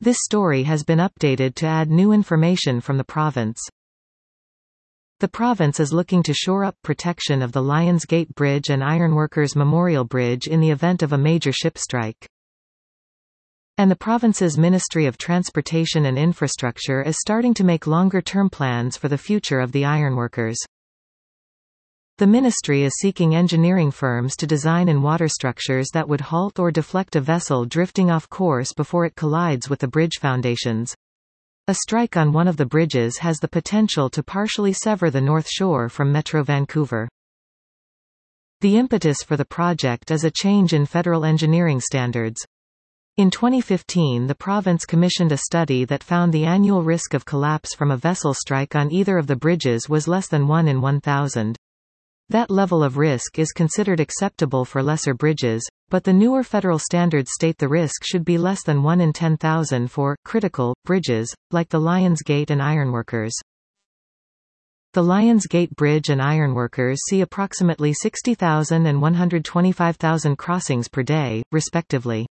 This story has been updated to add new information from the province. The province is looking to shore up protection of the Lions Gate Bridge and Ironworkers Memorial Bridge in the event of a major ship strike. And the province's Ministry of Transportation and Infrastructure is starting to make longer-term plans for the future of the ironworkers. The ministry is seeking engineering firms to design in-water structures that would halt or deflect a vessel drifting off course before it collides with the bridge foundations. A strike on one of the bridges has the potential to partially sever the North Shore from Metro Vancouver. The impetus for the project is a change in federal engineering standards. In 2015, the province commissioned a study that found the annual risk of collapse from a vessel strike on either of the bridges was less than 1 in 1,000. That level of risk is considered acceptable for lesser bridges, but the newer federal standards state the risk should be less than 1 in 10,000 for critical bridges, like the Lions Gate and Ironworkers. The Lions Gate Bridge and Ironworkers see approximately 60,000 and 125,000 crossings per day, respectively.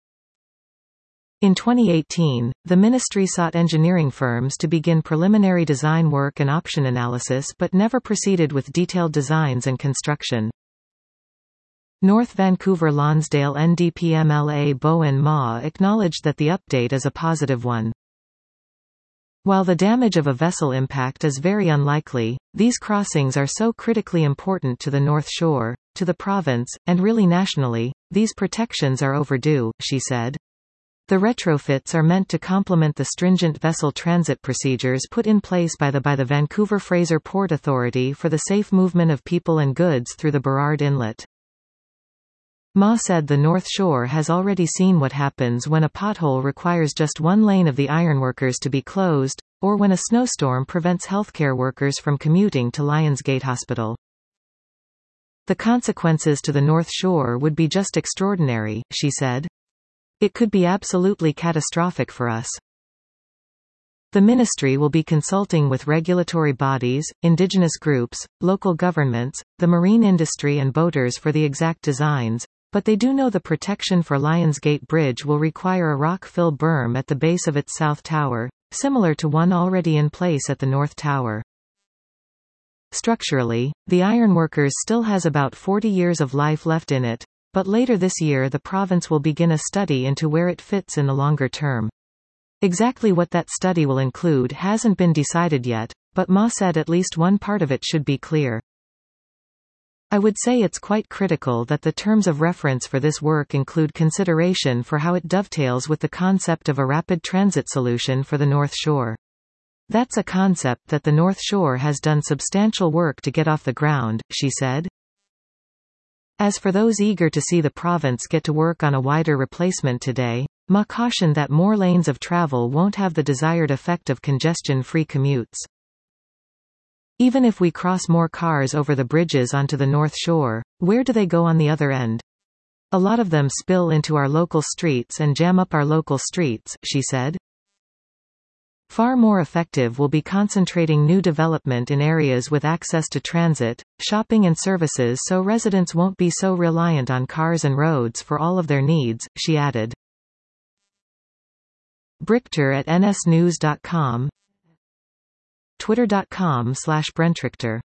In 2018, the ministry sought engineering firms to begin preliminary design work and option analysis but never proceeded with detailed designs and construction. North Vancouver Lonsdale NDPMLA Bowen Ma acknowledged that the update is a positive one. While the damage of a vessel impact is very unlikely, these crossings are so critically important to the North Shore, to the province, and really nationally, these protections are overdue, she said. The retrofits are meant to complement the stringent vessel transit procedures put in place by the Vancouver Fraser Port Authority for the safe movement of people and goods through the Burrard Inlet. Ma said the North Shore has already seen what happens when a pothole requires just one lane of the ironworkers to be closed, or when a snowstorm prevents healthcare workers from commuting to Lions Gate Hospital. The consequences to the North Shore would be just extraordinary, she said. It could be absolutely catastrophic for us. The ministry will be consulting with regulatory bodies, indigenous groups, local governments, the marine industry and boaters for the exact designs, but they do know the protection for Lions Gate Bridge will require a rock-fill berm at the base of its south tower, similar to one already in place at the north tower. Structurally, the ironworkers still has about 40 years of life left in it, but later this year the province will begin a study into where it fits in the longer term. Exactly what that study will include hasn't been decided yet, but Ma said at least one part of it should be clear. I would say it's quite critical that the terms of reference for this work include consideration for how it dovetails with the concept of a rapid transit solution for the North Shore. That's a concept that the North Shore has done substantial work to get off the ground, she said. As for those eager to see the province get to work on a wider replacement today, Ma cautioned that more lanes of travel won't have the desired effect of congestion-free commutes. Even if we cross more cars over the bridges onto the North Shore, where do they go on the other end? A lot of them spill into our local streets and jam up our local streets, she said. Far more effective will be concentrating new development in areas with access to transit, shopping and services so residents won't be so reliant on cars and roads for all of their needs, she added. Brichter at nsnews.com, twitter.com/Brentrichter